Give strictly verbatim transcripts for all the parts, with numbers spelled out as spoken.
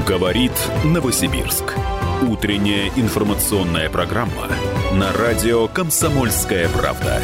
Говорит Новосибирск. Утренняя информационная программа на радио «Комсомольская правда».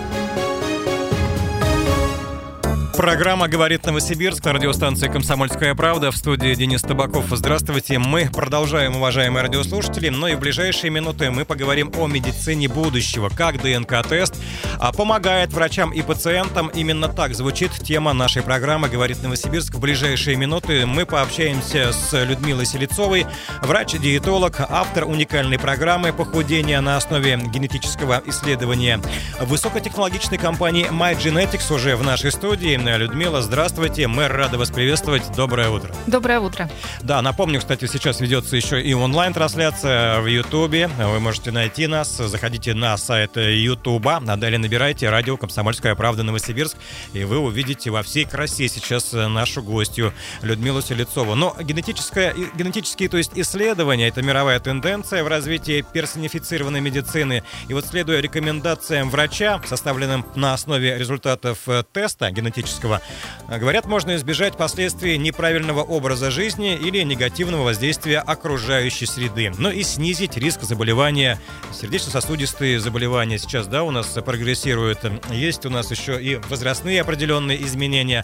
Программа «Говорит Новосибирск» на радиостанции «Комсомольская правда». В студии Денис Табаков. Здравствуйте. Мы продолжаем, уважаемые радиослушатели. Но и в ближайшие минуты мы поговорим о медицине будущего. Как ДНК-тест помогает врачам и пациентам. Именно так звучит тема нашей программы «Говорит Новосибирск». В ближайшие минуты мы пообщаемся с Людмилой Селецовой, врач-диетолог, автор уникальной программы похудения на основе генетического исследования высокотехнологичной компании MyGenetics уже в нашей студии. Людмила, здравствуйте. Мы рады вас приветствовать. Доброе утро. Доброе утро. Да, напомню, кстати, сейчас ведется еще и онлайн-трансляция в Ютубе. Вы можете найти нас. Заходите на сайт Ютуба, а далее набирайте радио «Комсомольская правда» Новосибирск, и вы увидите во всей красе сейчас нашу гостью Людмилу Селецову. Но генетическое, генетические, то есть исследования, это мировая тенденция в развитии персонифицированной медицины. И вот, следуя рекомендациям врача, составленным на основе результатов теста генетического, говорят, можно избежать последствий неправильного образа жизни или негативного воздействия окружающей среды. Но и снизить риск заболевания, сердечно-сосудистые заболевания сейчас, да, у нас прогрессируют. Есть у нас еще и возрастные определенные изменения.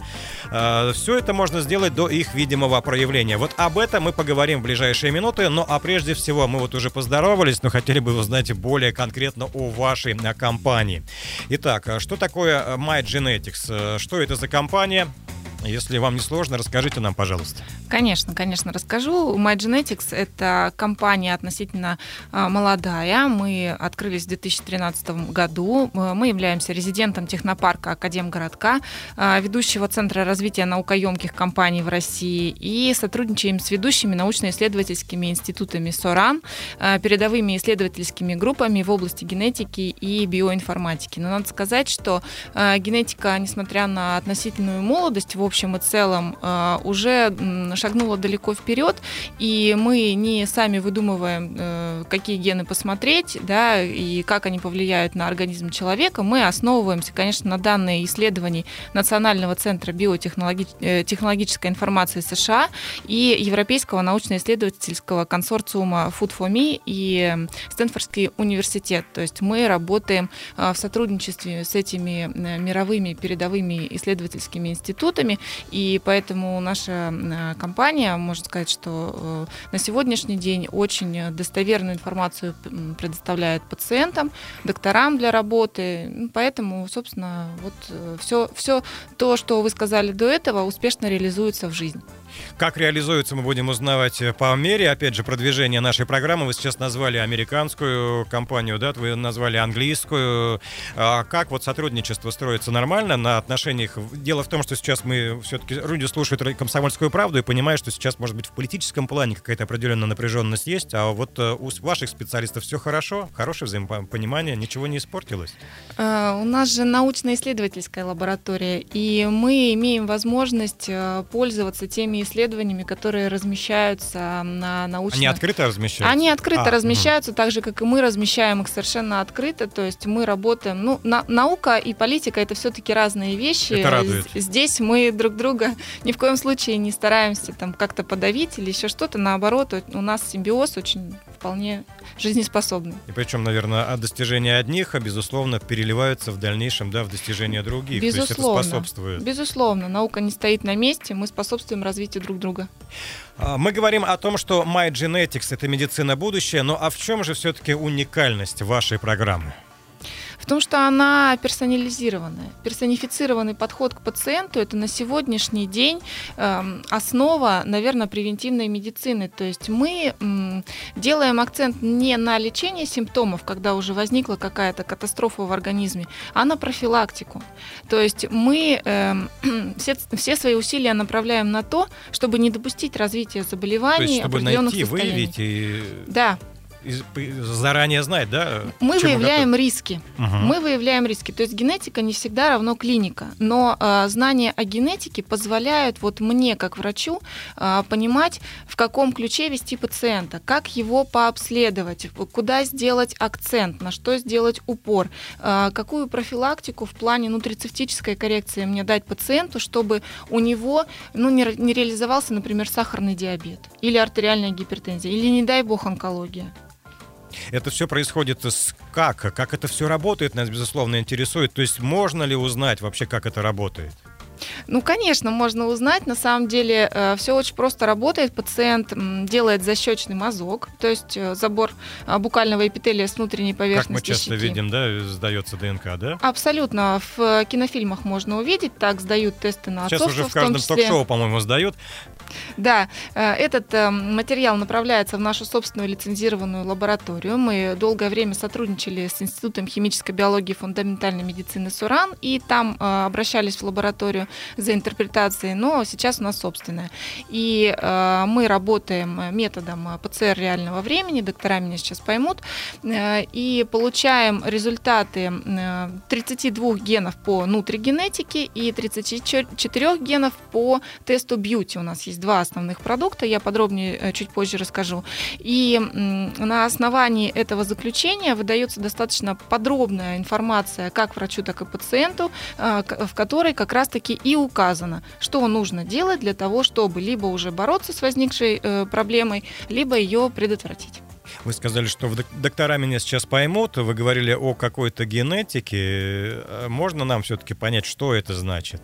Все это можно сделать до их видимого проявления. Вот об этом мы поговорим в ближайшие минуты. Ну, а прежде всего, мы вот уже поздоровались, но хотели бы узнать более конкретно о вашей компании. Итак, что такое MyGenetics? Что это за компания? Если вам не сложно, расскажите нам, пожалуйста. Конечно, конечно, расскажу. MyGenetics — это компания относительно а, молодая. Мы открылись в две тысячи тринадцатом году. Мы являемся резидентом технопарка Академгородка, а, ведущего центра развития наукоемких компаний в России, и сотрудничаем с ведущими научно-исследовательскими институтами СОРАН, а, передовыми исследовательскими группами в области генетики и биоинформатики. Но надо сказать, что а, генетика, несмотря на относительную молодость, в общем и целом уже шагнула далеко вперед, и мы не сами выдумываем, какие гены посмотреть, да, и как они повлияют на организм человека. Мы основываемся, конечно, на данные исследований Национального центра биотехнологической информации США и Европейского научно-исследовательского консорциума Food for Me и Стэнфордский университет. То есть мы работаем в сотрудничестве с этими мировыми передовыми исследовательскими институтами, и поэтому наша компания, можно сказать, что на сегодняшний день очень достоверную информацию предоставляет пациентам, докторам для работы. Поэтому, собственно, вот все, все то, что вы сказали до этого, успешно реализуется в жизнь. Как реализуется, мы будем узнавать по мере, опять же, продвижения нашей программы. Вы сейчас назвали американскую компанию, да, вы назвали английскую. А как вот сотрудничество строится нормально на отношениях? Дело в том, что сейчас мы все-таки, люди слушают «Комсомольскую правду» и понимают, что сейчас, может быть, в политическом плане какая-то определенная напряженность есть, а вот у ваших специалистов все хорошо, хорошее взаимопонимание, ничего не испортилось? У нас же научно-исследовательская лаборатория, и мы имеем возможность пользоваться теми исследованиями, которые размещаются на научных... Они открыто размещаются? Они открыто а, размещаются, угу. так же, как и мы размещаем их совершенно открыто. То есть мы работаем... Ну, на, наука и политика — это все-таки разные вещи. Это радует. Здесь мы друг друга ни в коем случае не стараемся там как-то подавить или еще что-то. Наоборот, у нас симбиоз очень вполне жизнеспособный. И причем, наверное, достижения одних, безусловно, переливаются в дальнейшем, да, в достижения других. Безусловно. То есть это способствует. Безусловно. Наука не стоит на месте, мы способствуем развитию друг друга. Мы говорим о том, что MyGenetics — это медицина будущего, но а в чем же все-таки уникальность вашей программы? В том, что она персонализированная. Персонифицированный подход к пациенту — это на сегодняшний день э, основа, наверное, превентивной медицины. То есть мы э, делаем акцент не на лечение симптомов, когда уже возникла какая-то катастрофа в организме, а на профилактику. То есть мы э, все, все свои усилия направляем на то, чтобы не допустить развития заболеваний, то есть, чтобы определенных найти, состояний. выявить и... Да. заранее знать, да? Мы выявляем готов... риски. Угу. Мы выявляем риски. То есть генетика не всегда равно клиника. Но э, знания о генетике позволяют вот мне, как врачу, э, понимать, в каком ключе вести пациента, как его пообследовать, куда сделать акцент, на что сделать упор, э, какую профилактику в плане нутрицептической коррекции мне дать пациенту, чтобы у него ну, не, не реализовался, например, сахарный диабет. или артериальная гипертензия, или, не дай бог, онкология. Это все происходит с как? Как это все работает, нас, безусловно, интересует. То есть можно ли узнать вообще, как это работает? Ну, конечно, можно узнать. На самом деле э, все очень просто работает. Пациент м, делает защечный мазок, то есть э, забор э, букального эпителия с внутренней поверхности щеки. Как мы часто щеки. видим, да, сдается ДНК, да? Абсолютно. В кинофильмах можно увидеть, так сдают тесты на Сейчас отцовство. уже в каждом в том ток-шоу, по-моему, сдают. Да, этот материал направляется в нашу собственную лицензированную лабораторию. Мы долгое время сотрудничали с Институтом химической биологии и фундаментальной медицины СУРАН, и там обращались в лабораторию за интерпретацией, но сейчас у нас собственная. И мы работаем методом ПЦР реального времени, доктора меня сейчас поймут, и получаем результаты тридцати двух генов по нутригенетике и тридцати четырёх генов по тесту Бьюти. У нас есть два основных продукта, я подробнее чуть позже расскажу. И на основании этого заключения выдается достаточно подробная информация как врачу, так и пациенту, в которой как раз-таки и указано, что нужно делать для того, чтобы либо уже бороться с возникшей проблемой, либо ее предотвратить. Вы сказали, что доктора меня сейчас поймут. Вы говорили о какой-то генетике. Можно нам все-таки понять, что это значит?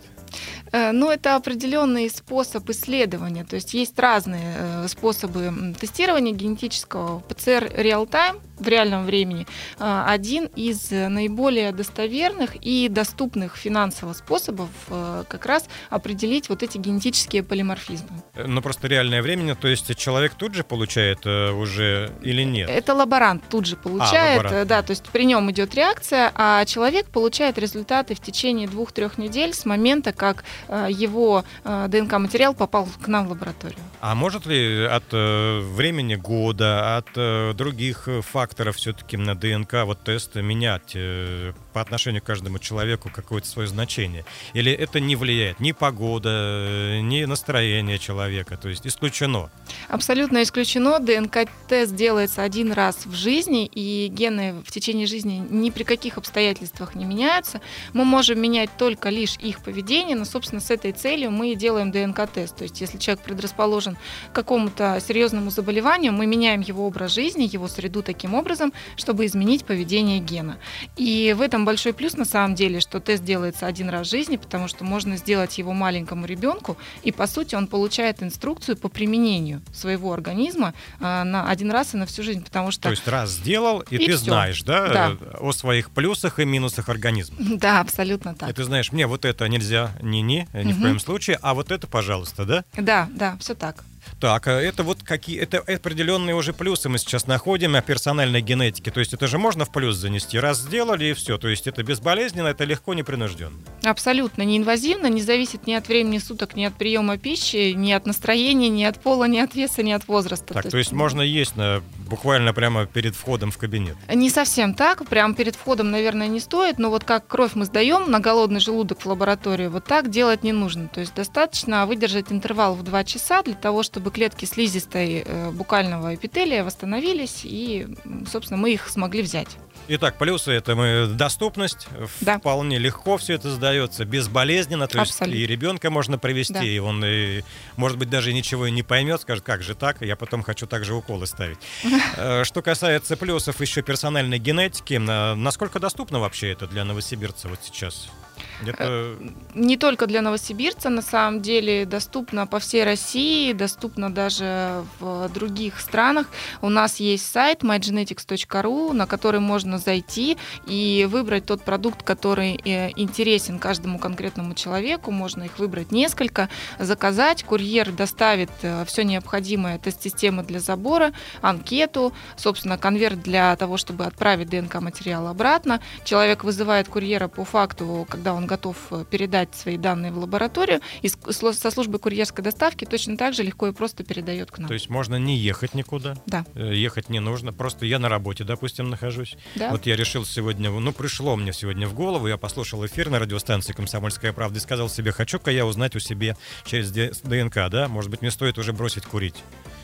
Ну, это определенный способ исследования. То есть есть разные способы тестирования генетического. ПЦР реал-тайм в реальном времени один из наиболее достоверных и доступных финансово способов как раз определить вот эти генетические полиморфизмы. Ну, просто реальное время, то есть человек тут же получает уже или нет? Это лаборант тут же получает, а, лаборант. Да, то есть при нем идет реакция, а человек получает результаты в течение двух-трех недель с момента, как его ДНК-материал попал к нам в лабораторию. А может ли от времени года, от других факторов все-таки на ДНК вот тест менять по отношению к каждому человеку какое-то свое значение? Или это не влияет ни погода, ни настроение человека? То есть исключено? Абсолютно исключено. ДНК-тест делается один раз в жизни, и гены в течение жизни ни при каких обстоятельствах не меняются. Мы можем менять только лишь их поведение, но, собственно, с этой целью мы делаем ДНК-тест. То есть если человек предрасположен к какому-то серьезному заболеванию, мы меняем его образ жизни, его среду таким образом, чтобы изменить поведение гена. И в этом большой плюс на самом деле, что тест делается один раз в жизни, потому что можно сделать его маленькому ребенку, и по сути он получает инструкцию по применению своего организма а, на один раз и на всю жизнь, потому что... То есть раз сделал, и, и ты всё. знаешь, да, Да, о своих плюсах и минусах организма. Да, абсолютно так. И ты знаешь, мне вот это нельзя, ни-ни, ни в Мгм. коем случае, а вот это, пожалуйста, да? Да, да, все так. Так, а это вот какие, это определенные уже плюсы мы сейчас находим о персональной генетике. То есть это же можно в плюс занести. Раз сделали, и все. То есть это безболезненно, это легко, непринужденно. Абсолютно неинвазивно, не зависит ни от времени суток, ни от приема пищи, ни от настроения, ни от пола, ни от веса, ни от возраста. Так, то есть можно есть на, буквально прямо перед входом в кабинет. Не совсем так, прям перед входом, наверное, не стоит, но вот как кровь мы сдаем на голодный желудок в лабораторию, вот так делать не нужно. То есть достаточно выдержать интервал в два часа для того, чтобы клетки слизистой э, букального эпителия восстановились, и, собственно, мы их смогли взять. Итак, плюсы — это мы доступность, Да. вполне легко все это сдается, безболезненно, то есть Абсолютно. и ребенка можно привести, Да. и он, и, может быть, даже ничего и не поймет, скажет, как же так, я потом хочу также уколы ставить. Э, Что касается плюсов еще персональной генетики, э, насколько доступно вообще это для новосибирца вот сейчас? Это... Не только для новосибирца, на самом деле доступно по всей России, доступно даже в других странах. У нас есть сайт май дженетикс точка ру, на который можно зайти и выбрать тот продукт, который э, интересен каждому конкретному человеку. Можно их выбрать несколько, заказать. Курьер доставит э, все необходимое, тест-системы для забора, анкету, собственно, конверт для того, чтобы отправить ДНК-материал обратно. Человек вызывает курьера по факту, когда он готов передать свои данные в лабораторию, и со службы курьерской доставки точно так же легко и просто передает к нам. То есть можно не ехать никуда? Да. Ехать не нужно, просто я на работе, допустим, нахожусь. Да. Вот я решил сегодня, ну, пришло мне сегодня в голову, я послушал эфир на радиостанции «Комсомольская правда» и сказал себе, хочу-ка я узнать у себя через ДНК, да, может быть, мне стоит уже бросить курить.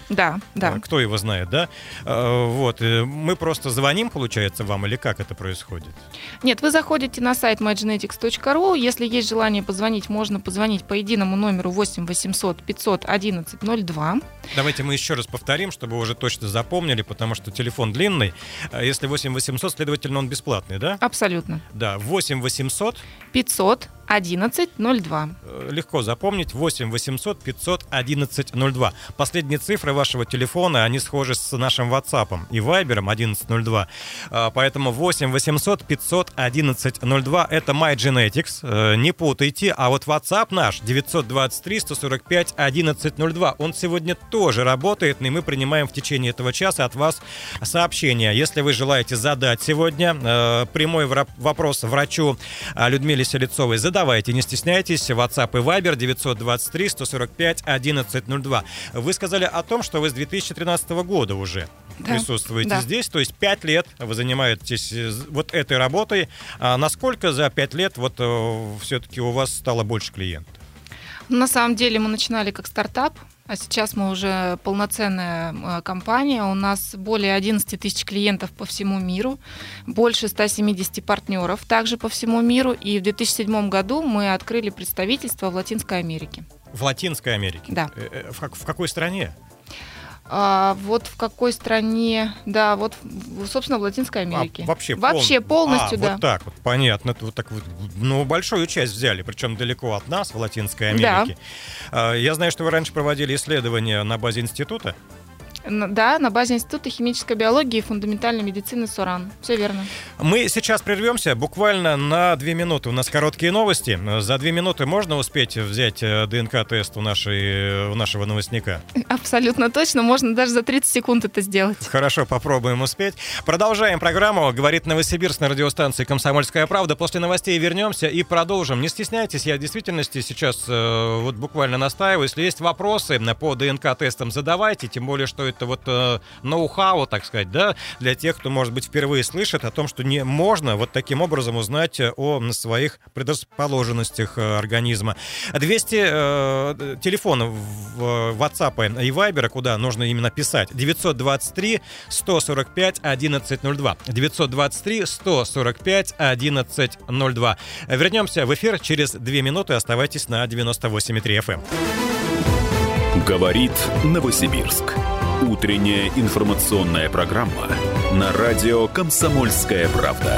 Да, да. Кто его знает, да? Вот. Мы просто звоним, получается, вам, или как это происходит? Нет, вы заходите на сайт my genetics точка ру. Если есть желание позвонить, можно позвонить по единому номеру восемь восемьсот пятьсот одиннадцать ноль два. Давайте мы еще раз повторим, чтобы уже точно запомнили, потому что телефон длинный. Если восемь восемьсот, следовательно, он бесплатный, да? Абсолютно. Да, восемь восемьсот пятьсот одиннадцать ноль два. Легко запомнить. восемь восемьсот пятьсот одиннадцать ноль два. Последние цифры вашего телефона, они схожи с нашим WhatsApp и Viber одиннадцать ноль два. Поэтому восемь восемьсот пятьсот одиннадцать ноль два — это MyGenetics. Не путайте. А вот WhatsApp наш девятьсот двадцать три сто сорок пять одиннадцать ноль два. Он сегодня тоже работает, и мы принимаем в течение этого часа от вас сообщения. Если вы желаете задать сегодня э, прямой вопрос врачу Людмиле Селецовой, задавайте, не стесняйтесь. WhatsApp и Viber девятьсот двадцать три сто сорок пять одиннадцать ноль два. Вы сказали о том, что вы с две тысячи тринадцатого года уже да, присутствуете да. здесь, то есть пять лет вы занимаетесь вот этой работой. А насколько за пять лет вот все-таки у вас стало больше клиентов? На самом деле мы начинали как стартап, а сейчас мы уже полноценная компания. У нас более одиннадцать тысяч клиентов по всему миру, больше ста семидесяти партнеров также по всему миру. И в две тысячи седьмом году мы открыли представительство в Латинской Америке. В Латинской Америке? Да. В, в какой стране? А, вот в какой стране, да, вот, собственно, в Латинской Америке. А, вообще, вообще пол... полностью, а, да. Вот так вот, понятно. Вот так вот, ну, большую часть взяли, причем далеко от нас, в Латинской Америке. Да. Я знаю, что вы раньше проводили исследования на базе института. Да, на базе Института химической биологии и фундаментальной медицины СОРАН. Все верно. Мы сейчас прервемся буквально на две минуты. У нас короткие новости. За две минуты можно успеть взять ДНК-тест у, нашей, у нашего новостника? Абсолютно точно. Можно даже за тридцать секунд это сделать. Хорошо, попробуем успеть. Продолжаем программу «Говорит Новосибирск» на радиостанции «Комсомольская правда». После новостей вернемся и продолжим. Не стесняйтесь, я в действительности сейчас вот буквально настаиваю. Если есть вопросы по ДНК-тестам, задавайте. Тем более, что это вот э, ноу-хау, так сказать, да, для тех, кто, может быть, впервые слышит о том, что не можно вот таким образом узнать о своих предрасположенностях э, организма. двести э, телефонов в WhatsApp и Viber, куда нужно именно писать. девятьсот двадцать три сто сорок пять одиннадцать ноль два. девятьсот двадцать три сто сорок пять одиннадцать ноль два. Вернемся в эфир через две минуты. Оставайтесь на девяносто восемь и три эф эм. Говорит Новосибирск. Утренняя информационная программа на радио «Комсомольская правда».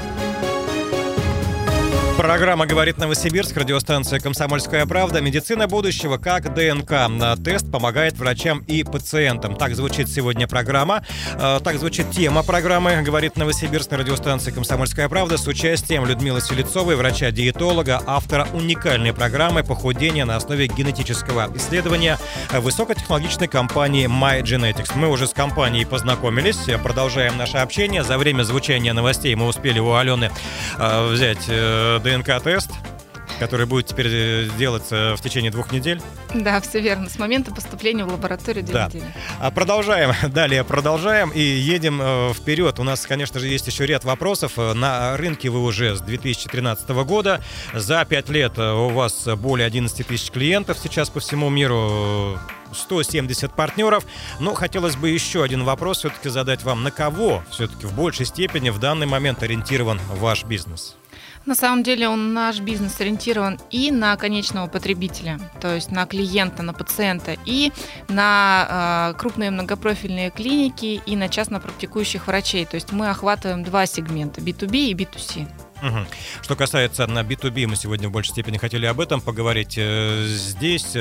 Программа «Говорит Новосибирск», радиостанция «Комсомольская правда». Медицина будущего как ДНК. Тест помогает врачам и пациентам. Так звучит сегодня программа. Так звучит тема программы «Говорит Новосибирск» на радиостанции «Комсомольская правда» с участием Людмилы Селецовой, врача-диетолога, автора уникальной программы похудения на основе генетического исследования высокотехнологичной компании MyGenetics. Мы уже с компанией познакомились, продолжаем наше общение. За время звучания новостей мы успели у Алены взять ДНК-тест, который будет теперь делаться в течение двух недель. Да, все верно. С момента поступления в лабораторию две да. недели. А продолжаем. Далее продолжаем и едем э, вперед. У нас, конечно же, есть еще ряд вопросов. На рынке вы уже с две тысячи тринадцатого года. За пять лет у вас более одиннадцать тысяч клиентов сейчас по всему миру. сто семьдесят партнеров. Но хотелось бы еще один вопрос все-таки задать вам. На кого все-таки в большей степени в данный момент ориентирован ваш бизнес? На самом деле он, наш бизнес ориентирован и на конечного потребителя, то есть на клиента, на пациента, и на э, крупные многопрофильные клиники, и на частно практикующих врачей. То есть мы охватываем два сегмента – би ту би и би ту си. Угу. Что касается на би ту би, мы сегодня в большей степени хотели об этом поговорить. Здесь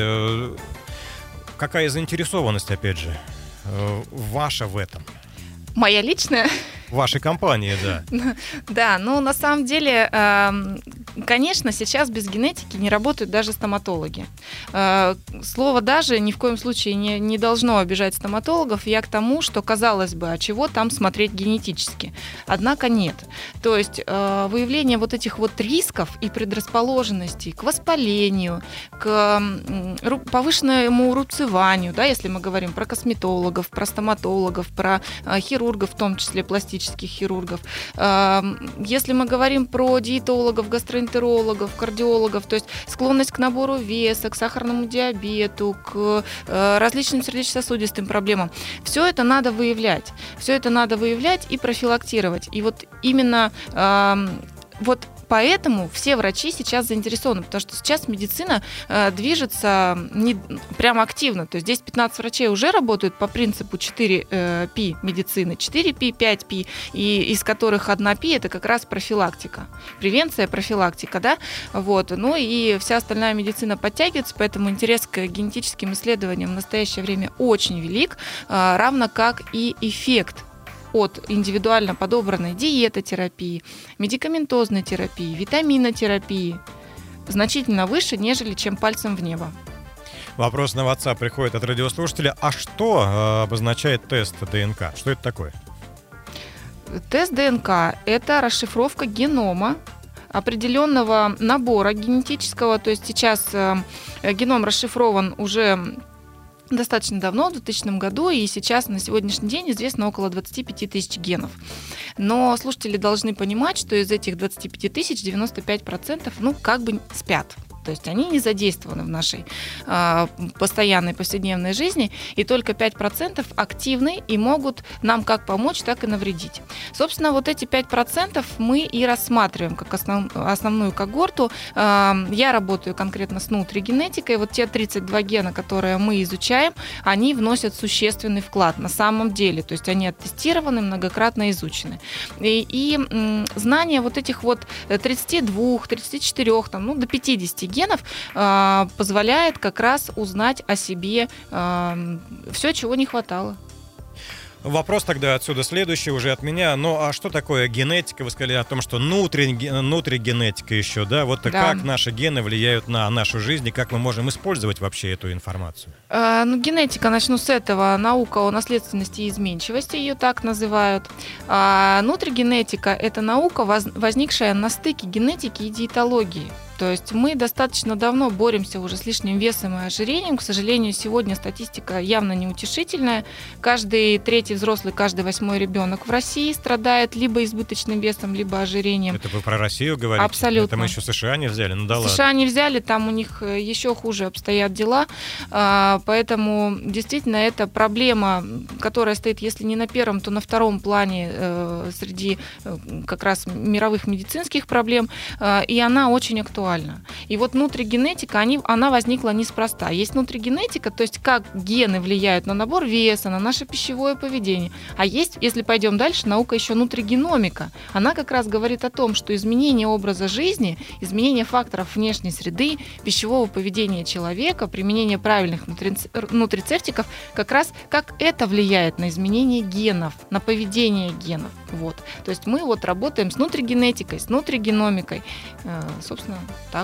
какая заинтересованность, опять же, ваша в этом? Моя личная? Вашей компании, да. Да, ну на самом деле, конечно, сейчас без генетики не работают даже стоматологи. Слово «даже» ни в коем случае не, не должно обижать стоматологов. Я к тому, что, казалось бы, а чего там смотреть генетически? Однако нет. То есть выявление вот этих вот рисков и предрасположенностей к воспалению, к повышенному рубцеванию, да, если мы говорим про косметологов, про стоматологов, про хирургов, в том числе пластических хирургов. Если мы говорим про диетологов, гастроэнтерологов, гастроэнтерологов, кардиологов, то есть склонность к набору веса, к сахарному диабету, к э, различным сердечно-сосудистым проблемам. Все это надо выявлять. Все это надо выявлять и профилактировать. И вот именно э, вот поэтому все врачи сейчас заинтересованы, потому что сейчас медицина э, движется не, прямо активно. То есть здесь пятнадцать врачей уже работают по принципу четыре пи медицины, четыре пи, пять пи, и из которых одна пи это как раз профилактика. Превенция, профилактика, да? Вот. Ну и вся остальная медицина подтягивается, поэтому интерес к генетическим исследованиям в настоящее время очень велик, э, равно как и эффект от индивидуально подобранной диетотерапии, медикаментозной терапии, витаминотерапии значительно выше, нежели чем пальцем в небо. Вопрос на WhatsApp приходит от радиослушателя. А что э, обозначает тест ДНК? Что это такое? Тест ДНК – это расшифровка генома определенного набора генетического. То есть сейчас э, геном расшифрован уже достаточно давно, в двухтысячном году, и сейчас на сегодняшний день известно около двадцать пять тысяч генов. Но слушатели должны понимать, что из этих двадцати пяти тысяч девяносто пять процентов, ну, как бы спят. То есть они не задействованы в нашей э, постоянной повседневной жизни, и только пять процентов активны и могут нам как помочь, так и навредить. Собственно, вот эти пять процентов мы и рассматриваем как основ, основную когорту. Э, я работаю конкретно с нутригенетикой. Вот те тридцать два гена, которые мы изучаем, они вносят существенный вклад на самом деле. То есть они оттестированы, многократно изучены. И, и м, знание вот этих вот тридцати двух, тридцати четырёх, там, ну, до пятидесяти генов э, позволяет как раз узнать о себе э, все, чего не хватало. Вопрос тогда отсюда следующий уже от меня. Ну, а что такое генетика? Вы сказали о том, что внутри, внутригенетика еще, да? Вот да. Как наши гены влияют на нашу жизнь, и как мы можем использовать вообще эту информацию? Э, ну, генетика, начну с этого. Наука о наследственности и изменчивости, ее так называют. А внутригенетика – это наука, воз, возникшая на стыке генетики и диетологии. То есть мы достаточно давно боремся уже с лишним весом и ожирением. К сожалению, сегодня статистика явно неутешительная. Каждый третий взрослый, каждый восьмой ребенок в России страдает либо избыточным весом, либо ожирением. Это вы про Россию говорите? Абсолютно. Это мы еще США не взяли? Ну да ладно. США не взяли, там у них еще хуже обстоят дела. Поэтому действительно это проблема, которая стоит, если не на первом, то на втором плане среди как раз мировых медицинских проблем. И она очень актуальна. И вот внутригенетика, они, она возникла неспроста. Есть внутригенетика, то есть как гены влияют на набор веса, на наше пищевое поведение. А есть, если пойдем дальше, наука еще внутригеномика. Она как раз говорит о том, что изменение образа жизни, изменение факторов внешней среды, пищевого поведения человека, применение правильных нутрицептиков, как раз как это влияет на изменение генов, на поведение генов. Вот. То есть мы вот работаем с внутригенетикой, с внутригеномикой. Собственно, так.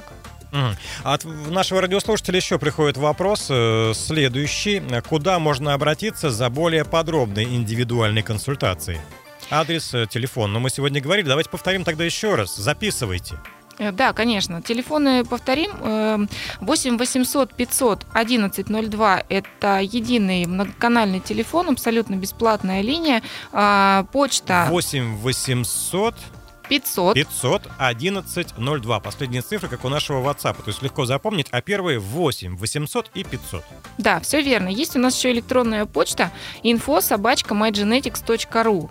От нашего радиослушателя еще приходит вопрос э, следующий. Куда можно обратиться за более подробной индивидуальной консультацией? Адрес, телефон. Но мы сегодня говорили, давайте повторим тогда еще раз. Записывайте. Да, конечно. Телефоны повторим. восемь восемьсот пятьсот одиннадцать ноль два – это единый многоканальный телефон, абсолютно бесплатная линия. Почта восемь восемьсот пятьсот пятьсот одиннадцать ноль два. Последние цифры, как у нашего WhatsApp. То есть легко запомнить, а первые восемь восемьсот и пятьсот. Да, все верно. Есть у нас еще электронная почта инфо собака май дженетикс точка ру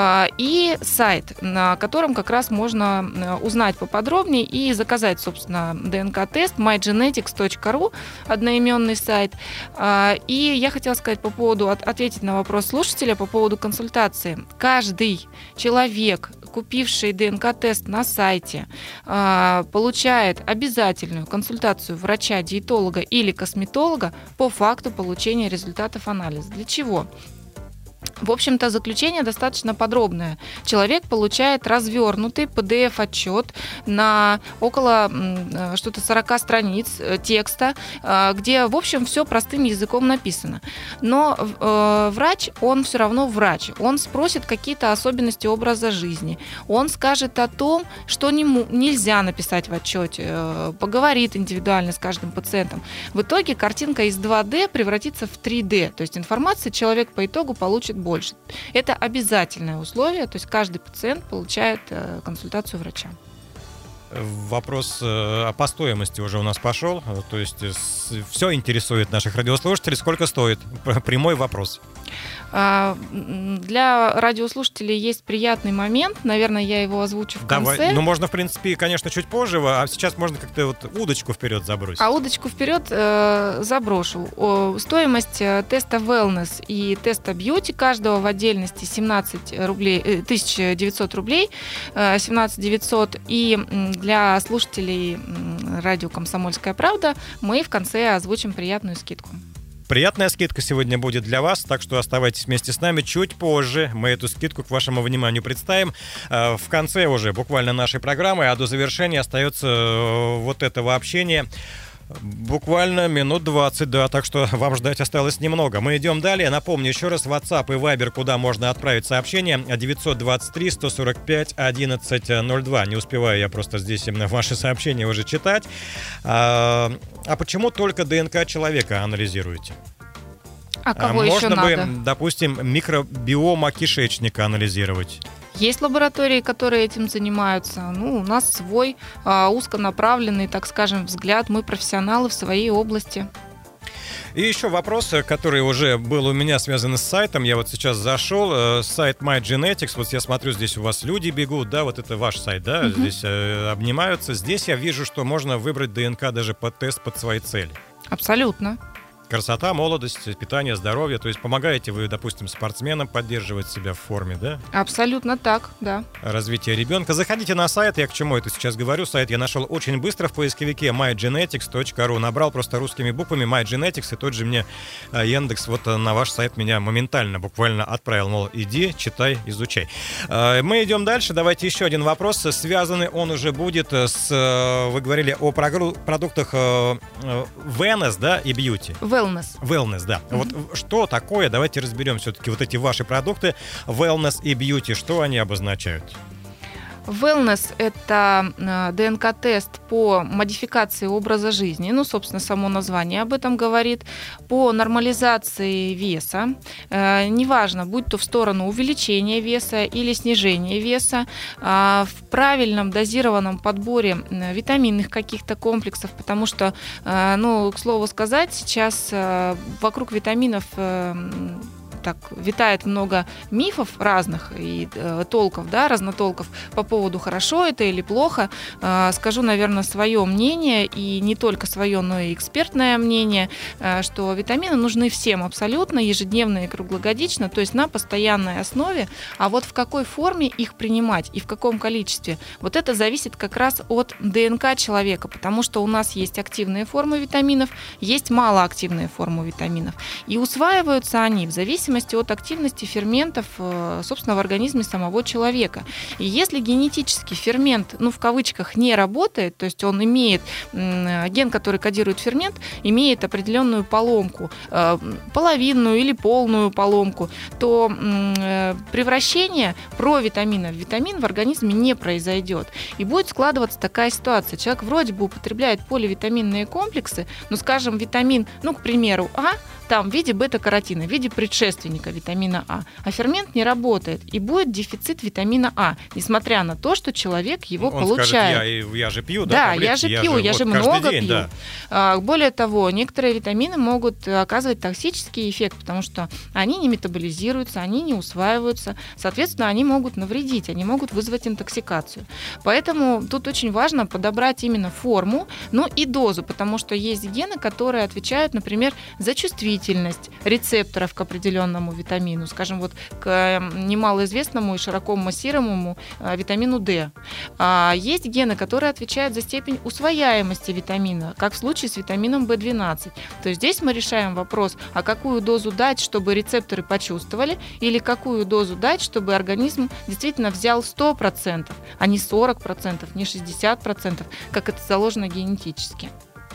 и сайт, на котором как раз можно узнать поподробнее и заказать, собственно, ДНК-тест май дженетикс точка ру, одноименный сайт. И я хотела сказать по поводу, ответить на вопрос слушателя по поводу консультации. Каждый человек, купивший ДНК-тест на сайте, получает обязательную консультацию врача-диетолога или косметолога по факту получения результатов анализа. Для чего? В общем-то, заключение достаточно подробное. Человек получает развернутый пи ди эф-отчет на около что-то сорок страниц текста, где, в общем, все простым языком написано. Но э, врач, он все равно врач. Он спросит какие-то особенности образа жизни. Он скажет о том, что не, нельзя написать в отчете, э, поговорит индивидуально с каждым пациентом. В итоге картинка из два дэ превратится в три дэ. То есть информации человек по итогу получит больше. Это обязательное условие, то есть каждый пациент получает консультацию врача. Вопрос э, по стоимости уже у нас пошел. То есть э, с, все интересует наших радиослушателей. Сколько стоит? Прямой вопрос. Для радиослушателей есть приятный момент. Наверное, я его озвучу в Давай. конце. Ну, можно, в принципе, конечно, чуть позже, а сейчас можно как-то вот удочку вперед забросить. А удочку вперед э, заброшу. О, стоимость теста Wellness и теста Beauty каждого в отдельности семнадцать рублей, э, тысяча девятьсот рублей, э, семнадцать девятьсот. И для слушателей радио «Комсомольская правда» мы в конце озвучим приятную скидку. Приятная скидка сегодня будет для вас, так что оставайтесь вместе с нами. Чуть позже мы эту скидку к вашему вниманию представим. В конце уже буквально нашей программы, а до завершения остается вот этого общения. Буквально минут двадцать, да, так что вам ждать осталось немного. Мы идем далее. Напомню еще раз, WhatsApp и Viber, куда можно отправить сообщение, девятьсот двадцать три сто сорок пять одиннадцать ноль два. Не успеваю я просто здесь ваши сообщения уже читать. А, а почему только ДНК человека анализируете? А кого а еще можно надо? бы, допустим, микробиома кишечника анализировать? Есть лаборатории, которые этим занимаются. Ну, у нас свой а, узконаправленный, так скажем, взгляд. Мы профессионалы в своей области. И еще вопрос, который уже был у меня связан с сайтом. Я вот сейчас зашел, сайт MyGenetics. Вот я смотрю, здесь у вас люди бегут, да, вот это ваш сайт, да, угу. Здесь э, обнимаются. Здесь я вижу, что можно выбрать ДНК даже под тест под свои цели. Абсолютно. Красота, молодость, питание, здоровье. То есть помогаете вы, допустим, спортсменам поддерживать себя в форме, да? Абсолютно так, да. Развитие ребенка. Заходите на сайт, я к чему это сейчас говорю. Сайт я нашел очень быстро в поисковике май дженетикс точка ру. Набрал просто русскими буквами MyGenetics, и тот же мне Яндекс вот на ваш сайт меня моментально буквально отправил. Мол, иди, читай, изучай. Мы идем дальше. Давайте еще один вопрос. Связанный он уже будет с... Вы говорили о продуктах Wellness, да, и Beauty. Wellness. Wellness, да. Mm-hmm. Вот что такое? Давайте разберем все-таки вот эти ваши продукты Wellness и Beauty. Что они обозначают? Wellness – это ДНК-тест по модификации образа жизни. Ну, собственно, само название об этом говорит. По нормализации веса. Э, неважно, будь то в сторону увеличения веса или снижения веса. Э, в правильном дозированном подборе витаминных каких-то комплексов. Потому что, э, ну, к слову сказать, сейчас э, вокруг витаминов... Э, так, витает много мифов разных и э, толков, да, разнотолков по поводу, хорошо это или плохо. Э, скажу, наверное, свое мнение, и не только свое, но и экспертное мнение, э, что витамины нужны всем абсолютно, ежедневно и круглогодично, то есть на постоянной основе, а вот в какой форме их принимать и в каком количестве, вот это зависит как раз от ДНК человека, потому что у нас есть активные формы витаминов, есть малоактивные формы витаминов, и усваиваются они в зависимости от активности ферментов, собственно, в организме самого человека. И если генетически фермент, ну, в кавычках, не работает, то есть он имеет, ген, который кодирует фермент, имеет определенную поломку, половинную или полную поломку, то превращение провитамина в витамин в организме не произойдет. И будет складываться такая ситуация. Человек вроде бы употребляет поливитаминные комплексы, но, скажем, витамин, ну, к примеру, А, там в виде бета-каротина, в виде предшественника витамина А. А фермент не работает, и будет дефицит витамина А, несмотря на то, что человек его Он получает. Скажет, я, я же пью, да, да, таблетки, я же я пью, же, я вот же много день, пью. Да. Более того, некоторые витамины могут оказывать токсический эффект, потому что они не метаболизируются, они не усваиваются, соответственно, они могут навредить, они могут вызвать интоксикацию. Поэтому тут очень важно подобрать именно форму, ну и дозу, потому что есть гены, которые отвечают, например, за чувствительность рецепторов к определенному витамину, скажем, вот к немалоизвестному и широко массируемому витамину D. Есть гены, которые отвечают за степень усвояемости витамина, как в случае с витамином бэ двенадцать. То есть здесь мы решаем вопрос, а какую дозу дать, чтобы рецепторы почувствовали, или какую дозу дать, чтобы организм действительно взял сто процентов, а не сорок процентов, не шестьдесят процентов, как это заложено генетически.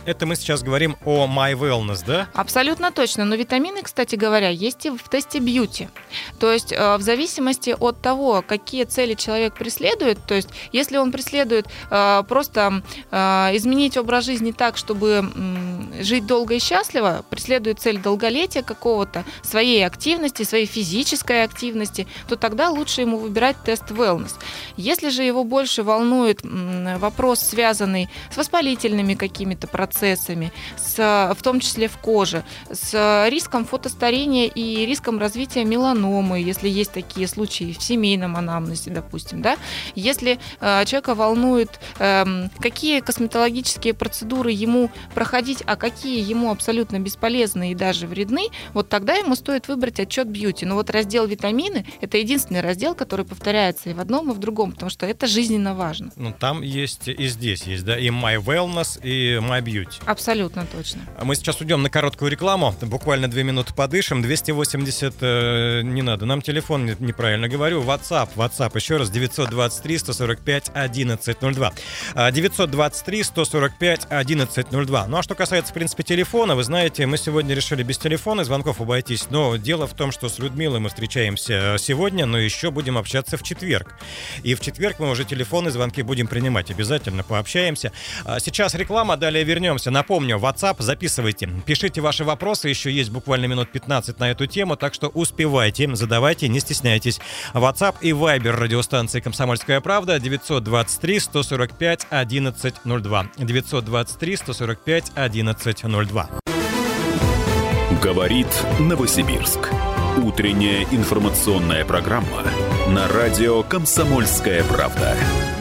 это мы сейчас говорим о MyWellness, да? Абсолютно точно. Но витамины, кстати говоря, есть и в тесте Beauty. То есть в зависимости от того, какие цели человек преследует, то есть если он преследует просто изменить образ жизни так, чтобы жить долго и счастливо, преследует цель долголетия какого-то, своей активности, своей физической активности, то тогда лучше ему выбирать тест Wellness. Если же его больше волнует вопрос, связанный с воспалительными какими-то процессами, с, в том числе в коже, с риском фотостарения и риском развития меланомы, если есть такие случаи в семейном анамнезе, допустим, да? Если э, человека волнует, э, какие косметологические процедуры ему проходить, а какие ему абсолютно бесполезны и даже вредны, вот тогда ему стоит выбрать отчет Beauty. Но вот раздел витамины – это единственный раздел, который повторяется и в одном, и в другом, потому что это жизненно важно. Ну, там есть и здесь есть, да, и MyWellness, и MyBeauty. Абсолютно точно. Мы сейчас уйдем на короткую рекламу, буквально две минуты подышим. двести восемьдесят, э, не надо, нам телефон не, неправильно говорю. WhatsApp, WhatsApp, еще раз, девятьсот двадцать три сто сорок пять одиннадцать ноль два. девятьсот двадцать три сто сорок пять одиннадцать ноль два. Ну, а что касается, в принципе, телефона, вы знаете, мы сегодня решили без телефона и звонков обойтись, но дело в том, что с Людмилой мы встречаемся сегодня, но еще будем общаться в четверг. И в четверг мы уже телефоны, звонки будем принимать. Обязательно пообщаемся. Сейчас реклама, далее вернемся. Напомню, WhatsApp записывайте. Пишите ваши вопросы, еще есть буквально минут пятнадцать на эту тему, так что успевайте, задавайте, не стесняйтесь. WhatsApp и Viber радиостанции «Комсомольская правда» девятьсот двадцать три сто сорок пять одиннадцать ноль два. девятьсот двадцать три сто сорок пять одиннадцать ноль два. Говорит Новосибирск. Утренняя информационная программа на радио «Комсомольская правда».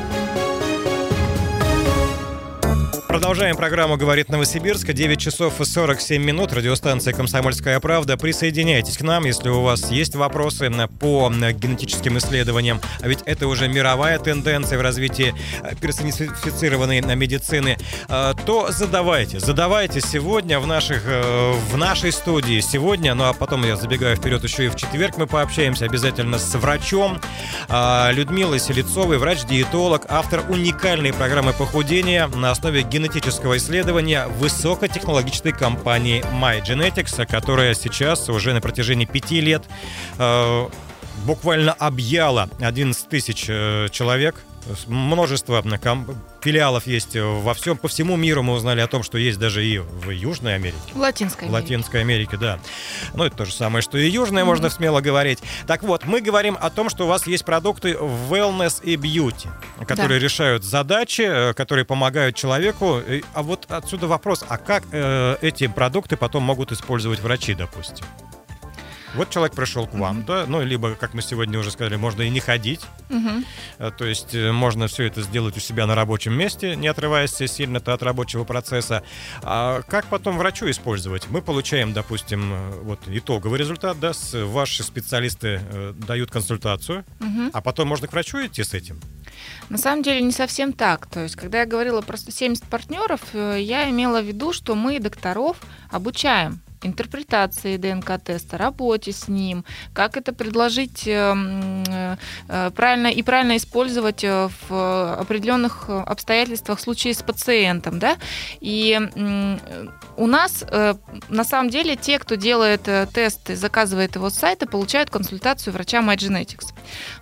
Продолжаем программу «Говорит Новосибирск». девять часов и сорок семь минут. Радиостанция «Комсомольская правда». Присоединяйтесь к нам, если у вас есть вопросы по генетическим исследованиям. А ведь это уже мировая тенденция в развитии персонифицированной медицины. То задавайте. Задавайте сегодня в, наших, в нашей студии. Сегодня, ну а потом я забегаю вперед, еще и в четверг мы пообщаемся обязательно с врачом Людмилой Селецовой, врач-диетолог, автор уникальной программы похудения на основе генетического генетического исследования высокотехнологичной компании MyGenetics, которая сейчас уже на протяжении пяти лет э, буквально объяла одиннадцать тысяч э, человек. Множество филиалов есть во всем, по всему миру. Мы узнали о том, что есть даже и в Южной Америке. В Латинской Америке. В Латинской Америке, да. Ну, это то же самое, что и Южная, mm-hmm. можно смело говорить. Так вот, мы говорим о том, что у вас есть продукты Wellness и Beauty, которые да. решают задачи, которые помогают человеку. А вот отсюда вопрос, а как э, эти продукты потом могут использовать врачи, допустим? Вот человек пришел к вам, mm-hmm. да, ну, либо, как мы сегодня уже сказали, можно и не ходить, mm-hmm. то есть можно все это сделать у себя на рабочем месте, не отрываясь сильно-то от рабочего процесса. А как потом врачу использовать? Мы получаем, допустим, вот итоговый результат, да, ваши специалисты дают консультацию, mm-hmm. а потом можно к врачу идти с этим? На самом деле не совсем так. То есть, когда я говорила про сто семьдесят партнеров, я имела в виду, что мы докторов обучаем интерпретации ДНК-теста, работе с ним, как это предложить э, э, правильно и правильно использовать в определенных обстоятельствах в случае с пациентом. Да? И э, у нас э, на самом деле те, кто делает э, тест и заказывает его с сайта, получают консультацию врача MyGenetics.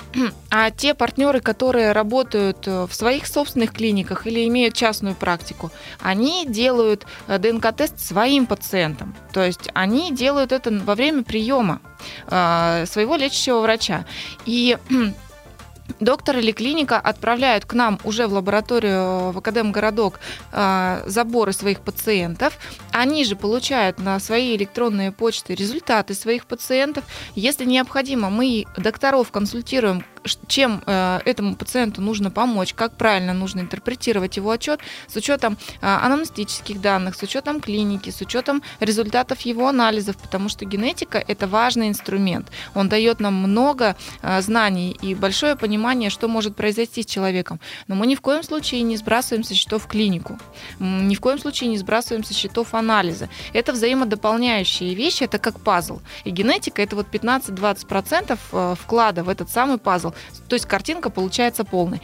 А те партнеры, которые работают в своих собственных клиниках или имеют частную практику, они делают ДНК-тест своим пациентам. То есть они делают это во время приема своего лечащего врача. И доктор или клиника отправляют к нам уже в лабораторию в Академгородок э, заборы своих пациентов. Они же получают на свои электронные почты результаты своих пациентов. Если необходимо, мы докторов консультируем, чем э, этому пациенту нужно помочь, как правильно нужно интерпретировать его отчет с учетом э, анамнестических данных, с учетом клиники, с учетом результатов его анализов, потому что генетика – это важный инструмент. Он дает нам много э, знаний и большое понимание, что может произойти с человеком. Но мы ни в коем случае не сбрасываем со счетов клинику, ни в коем случае не сбрасываем со счетов анализа. Это взаимодополняющие вещи, это как пазл. И генетика – это вот пятнадцать-двадцать процентов вклада в этот самый пазл. смысл. То есть картинка получается полной.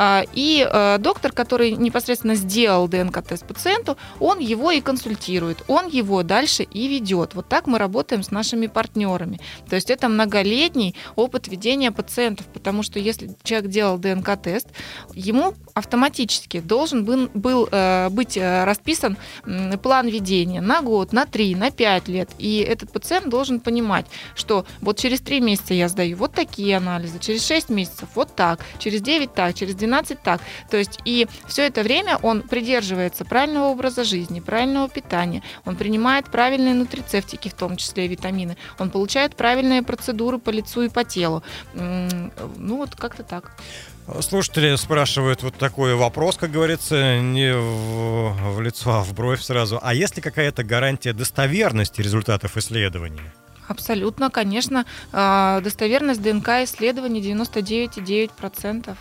И доктор, который непосредственно сделал ДНК-тест пациенту, он его и консультирует, он его дальше и ведет. Вот так мы работаем с нашими партнерами. То есть это многолетний опыт ведения пациентов, потому что если человек делал ДНК-тест, ему автоматически должен был, был э, быть расписан э, план ведения на год, на три, на пять лет. И этот пациент должен понимать, что вот через три месяца я сдаю вот такие анализы, через шесть месяцев вот так, через девять так, через двенадцать так. То есть и все это время он придерживается правильного образа жизни, правильного питания, он принимает правильные нутрицептики, в том числе и витамины, он получает правильные процедуры по лицу и по телу. Ну вот как-то так. Слушатели спрашивают вот такой вопрос, как говорится, не в, в лицо, а в бровь сразу. А есть ли какая-то гарантия достоверности результатов исследований? Абсолютно, конечно. Достоверность ДНК-исследований девяносто девять целых девять десятых процента.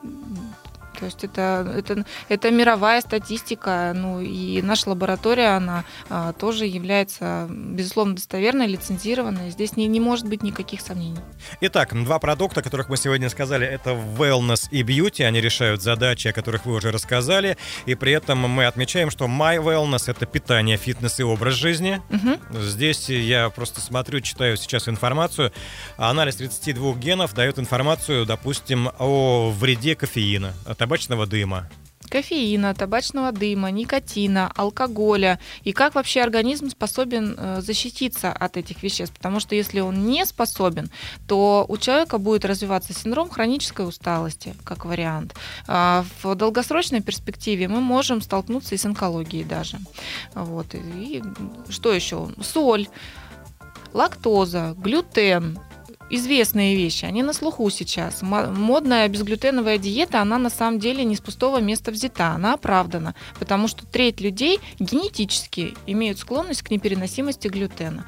То есть это, это, это мировая статистика, ну и наша лаборатория, она а, тоже является, безусловно, достоверной, лицензированной. Здесь не, не может быть никаких сомнений. Итак, два продукта, о которых мы сегодня сказали, это wellness и beauty. Они решают задачи, о которых вы уже рассказали. И при этом мы отмечаем, что My Wellness — это питание, фитнес и образ жизни. Угу. Здесь я просто смотрю, читаю сейчас информацию. Анализ тридцати двух генов дает информацию, допустим, о вреде кофеина, табачного дыма. Кофеина, табачного дыма, никотина, алкоголя. И как вообще организм способен защититься от этих веществ. Потому что если он не способен, то у человека будет развиваться синдром хронической усталости, как вариант. В долгосрочной перспективе мы можем столкнуться и с онкологией даже. Вот. И что еще? Соль, лактоза, глютен. Известные вещи, они на слуху сейчас. Модная безглютеновая диета, она на самом деле не с пустого места взята, она оправдана, потому что треть людей генетически имеют склонность к непереносимости глютена.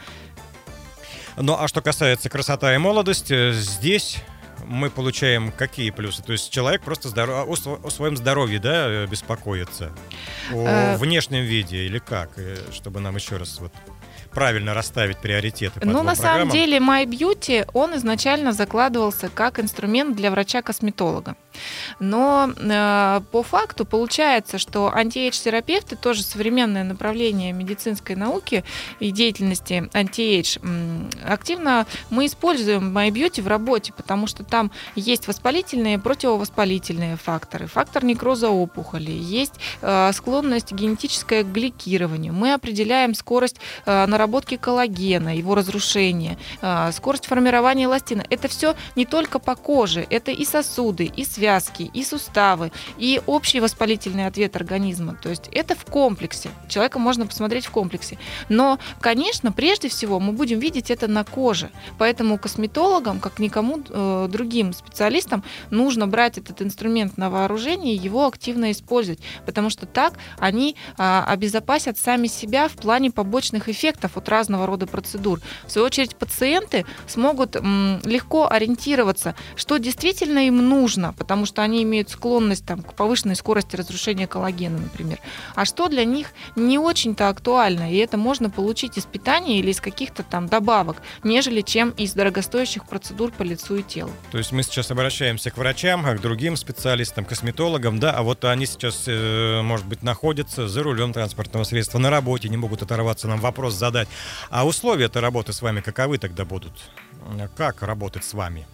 Ну а что касается красоты и молодости, здесь мы получаем какие плюсы? То есть человек просто здоров... о своем здоровье, да, беспокоится? О внешнем виде или как? Чтобы нам еще раз вот правильно расставить приоритеты по Ну, двум на программам. самом деле, My Beauty, он изначально закладывался как инструмент для врача-косметолога. Но э, по факту получается, что анти-эйдж-терапевты, тоже современное направление медицинской науки и деятельности анти-эйдж, м, активно мы используем My Beauty в работе, потому что там есть воспалительные, противовоспалительные факторы, фактор некроза опухоли, есть э, склонность генетическая к гликированию. Мы определяем скорость э, наработки коллагена, его разрушения, э, скорость формирования эластина. Это все не только по коже, это и сосуды, и связки, и суставы, и общий воспалительный ответ организма. То есть это в комплексе. Человека можно посмотреть в комплексе. Но, конечно, прежде всего мы будем видеть это на коже. Поэтому косметологам, как никому э, другим специалистам, нужно брать этот инструмент на вооружение и его активно использовать. Потому что так они э, обезопасят сами себя в плане побочных эффектов от разного рода процедур. В свою очередь, пациенты смогут м, легко ориентироваться, что действительно им нужно, потому что они имеют склонность там, к повышенной скорости разрушения коллагена, например. А что для них не очень-то актуально, и это можно получить из питания или из каких-то там добавок, нежели чем из дорогостоящих процедур по лицу и телу. То есть мы сейчас обращаемся к врачам, к другим специалистам, косметологам, да, а вот они сейчас, может быть, находятся за рулем транспортного средства, на работе, не могут оторваться, нам вопрос задать. А условия этой работы с вами каковы тогда будут? Как работать с вами?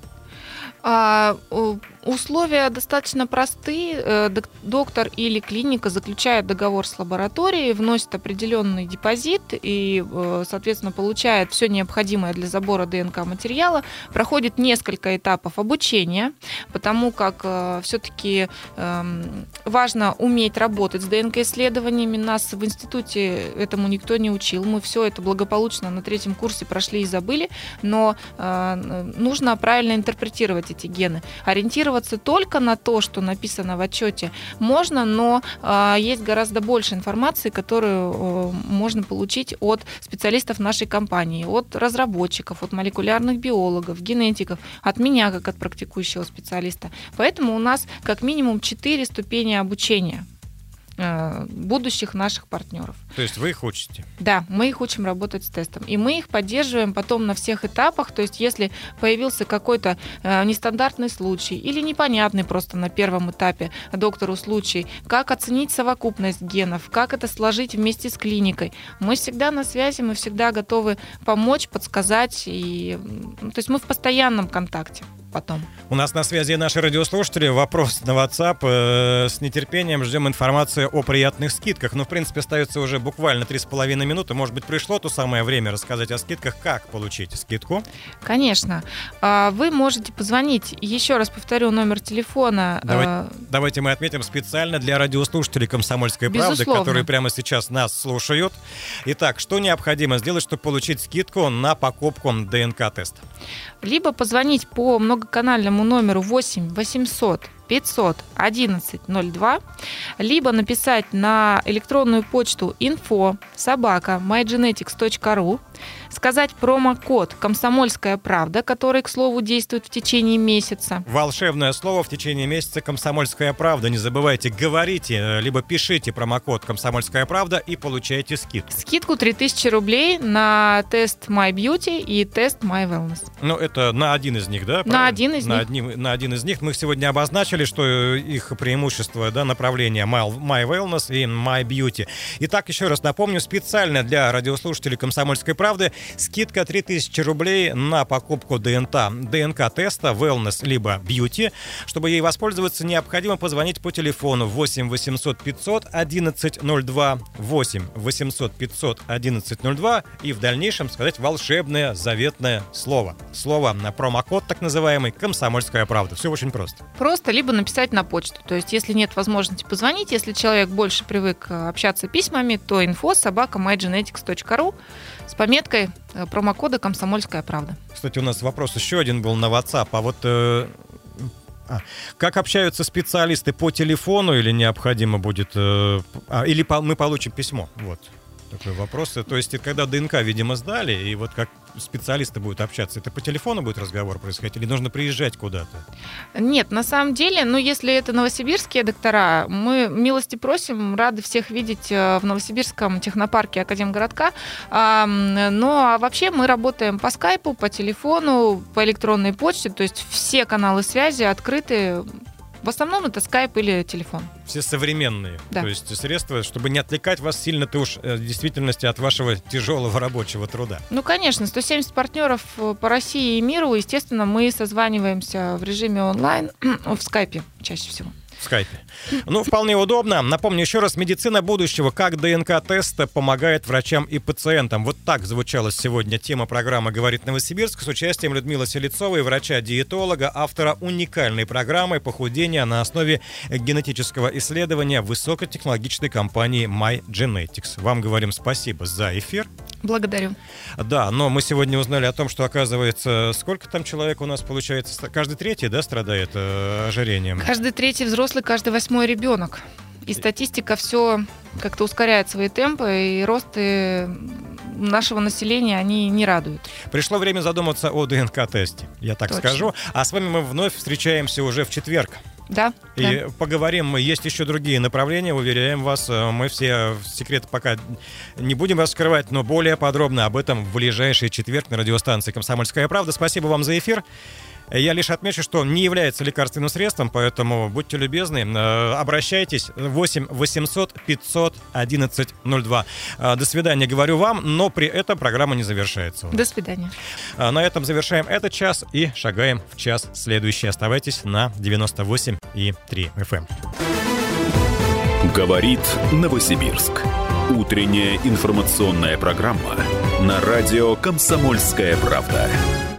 А, условия достаточно простые. Доктор или клиника заключает договор с лабораторией, вносит определенный депозит и, соответственно, получает все необходимое для забора ДНК-материала. Проходит несколько этапов обучения, потому как все-таки важно уметь работать с ДНК-исследованиями. Нас в институте этому никто не учил. Мы все это благополучно на третьем курсе прошли и забыли, но нужно правильно интерпретировать эти гены. Ориентироваться только на то, что написано в отчете, можно, но э, есть гораздо больше информации, которую э, можно получить от специалистов нашей компании, от разработчиков, от молекулярных биологов, генетиков, от меня, как от практикующего специалиста. Поэтому у нас как минимум четыре ступени обучения. будущих наших партнеров. То есть вы их учите? Да, мы их учим работать с тестом. И мы их поддерживаем потом на всех этапах. То есть если появился какой-то э, нестандартный случай или непонятный просто на первом этапе доктору случай, как оценить совокупность генов, как это сложить вместе с клиникой, мы всегда на связи, мы всегда готовы помочь, подсказать. И, то есть мы в постоянном контакте. Потом. У нас на связи наши радиослушатели. Вопрос на WhatsApp. Э, с нетерпением ждем информации о приятных скидках. Ну, в принципе, остается уже буквально три с половиной минуты. Может быть, пришло то самое время рассказать о скидках. Как получить скидку? Конечно. Вы можете позвонить. Еще раз повторю номер телефона. Давайте, давайте мы отметим специально для радиослушателей «Комсомольской правды», которые прямо сейчас нас слушают. Итак, что необходимо сделать, чтобы получить скидку на покупку ДНК-теста? Либо позвонить по многоканальному номеру восемь восемьсот пятьсот одиннадцать ноль два, либо написать на электронную почту info собака mygenetics точка ру, сказать промокод «Комсомольская правда», который, к слову, действует в течение месяца. Волшебное слово в течение месяца «Комсомольская правда». Не забывайте, говорите, либо пишите промокод «Комсомольская правда» и получайте скидку. Скидку три тысячи рублей на тест My Beauty и тест My Wellness. Ну, это на один из них, да? Правильно? На один из на них. Одни, на один из них. Мы сегодня обозначили, что их преимущество, да, направления My, My Wellness и My Beauty. Итак, еще раз напомню, специально для радиослушателей «Комсомольской правды» скидка три тысячи рублей на покупку ДНК, ДНК-теста Wellness либо Beauty. Чтобы ей воспользоваться, необходимо позвонить по телефону восемь восемьсот пятьсот одиннадцать ноль два, восемь восемьсот пятьсот одиннадцать ноль два и в дальнейшем сказать волшебное заветное слово. Слово на промокод так называемый «Комсомольская правда». Все очень просто. Просто либо написать на почту. То есть, если нет возможности позвонить, если человек больше привык общаться письмами, то info собака mygenetics точка ру с пометкой промокода «Комсомольская правда». Кстати, у нас вопрос еще один был на WhatsApp. А вот э, а, как общаются специалисты по телефону или необходимо будет... Э, а, или по, мы получим письмо? Вот такой вопрос. То есть, когда ДНК, видимо, сдали, и вот как специалисты будут общаться, это по телефону будет разговор происходить или нужно приезжать куда-то? Нет, на самом деле, ну, если это новосибирские доктора, мы милости просим, рады всех видеть в Новосибирском технопарке Академгородка. Ну, а вообще мы работаем по скайпу, по телефону, по электронной почте, то есть все каналы связи открыты. В основном это скайп или телефон. Все современные, да. То есть средства, чтобы не отвлекать вас сильно-то уж в действительности от вашего тяжелого рабочего труда. Ну, конечно, сто семьдесят партнеров по России и миру. Естественно, мы созваниваемся в режиме онлайн, в скайпе чаще всего. В скайпе. Ну, вполне удобно. Напомню еще раз, медицина будущего, как ДНК-тест помогает врачам и пациентам. Вот так звучала сегодня тема программы «Говорит Новосибирск» с участием Людмилы Селецовой, врача-диетолога, автора уникальной программы похудения на основе генетического исследования высокотехнологичной компании MyGenetics. Вам говорим спасибо за эфир. Благодарю. Да, но мы сегодня узнали о том, что, оказывается, сколько там человек у нас получается? Каждый третий, да, страдает э, ожирением? Каждый третий взрослый, каждый восьмой ребенок. И статистика все как-то ускоряет свои темпы, и росты нашего населения, они не радуют. Пришло время задуматься о ДНК-тесте, я так Точно. скажу. А с вами мы вновь встречаемся уже в четверг. Да. И да. поговорим, есть еще другие направления, уверяем вас, мы все секреты пока не будем раскрывать, но более подробно об этом в ближайший четверг на радиостанции «Комсомольская правда». Спасибо вам за эфир. Я лишь отмечу, что не является лекарственным средством, поэтому будьте любезны, обращайтесь восемь восемьсот пятьсот одиннадцать ноль два. До свидания, говорю вам, но при этом программа не завершается. До свидания. На этом завершаем этот час и шагаем в час следующий. Оставайтесь на девяносто восемь и три эф эм. Говорит Новосибирск. Утренняя информационная программа на радио «Комсомольская правда».